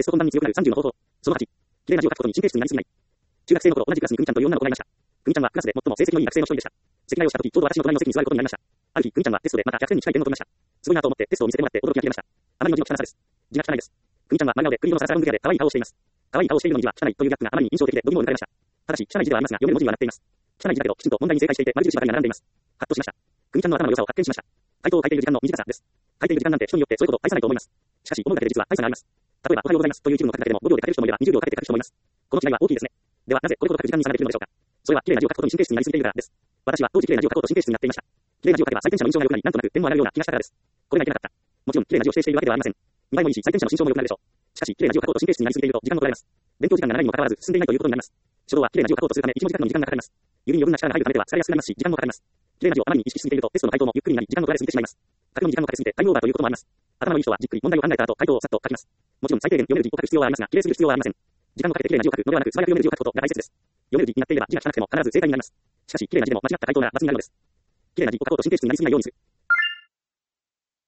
スト本番に強くなる30の方法。その8、綺麗な字を書くことに神経質になりすぎない。中学生の頃、同じクラスにくみちゃんという女の子がいました。くみちゃんはクラスで最も成績のいい学生の一人でした。席替えをした時、ちょうど私の隣の席に座ることになりました。ある日、くみちゃんはテストでまた100点に近い点を取りました。すごいなと思ってテストを見せてもらって驚きが消えました。あまりの字の汚さです。字が汚いです。くみちゃんは真顔でクリ色のサラサラムグレアで可愛い顔をしています。可愛い顔をしているのに字は汚いというギャップがあまりに印象的で度肝を抜かれました。ただし、汚い字ではありますが、読める文字にはなっています。汚い字だけど、きちんと問題に正解していて、丸印ばかりが並んでいます。ハッとしました。くみちゃんの頭の良さを発見しました。回答を書いている時間の短さです。書いている時間なんて人によってそれほど大差ないと思います。しかし、思うだけで実は大差があります。例えば、おはようございますという一文を書くだけでも5秒で書ける人もいれば20秒かけて書く人もいます。この違いは大きいですね。では、なぜこれほど書く時間に差が出ているのでしょうか。それは、綺麗な字を書くことに神経質になりすぎているからです。私は当時綺麗な字を書こうと神経質になっていました。綺麗な字を書けば採点者の印象が良くなり、なんとなく点も上がるような気がしたからです。これがいけなかった。もちろん、綺麗な字を指定しているわけではありません。見栄えもいいし、採点者の心象も良くなるでしょう。しかし、綺麗な字を書こうと神経質になりすぎていると時間も取られます。勉強時間が長いにもかかわらず進んでいないということになります。書道は綺麗な字を書こうとするため、一文字書くのに時間がかかります。指に余分な力が入るためでは疲れやすくなりますし、時間もかかります。綺麗な字をあまりに意識しすぎていると、テストの回答もゆっくりになり、時間も取られすぎてしまいます。書くのに時間をかけすぎてタイムオーバーということもあります。頭のいい人はじっくり問題を考えた後、回答をさっと書きます。もちろん最低限読める字を書く必要はありますが、綺麗すぎる必要はありません。時間をかけて綺麗な字を書くのではなく、素早く読める字を書くことが大切です。読める字になっていれば字が汚くても必ず正解になります。しかし、綺麗な字でも間違った回答なら罰になるのです。綺麗な字を書こうと神経質になりすぎないようにする。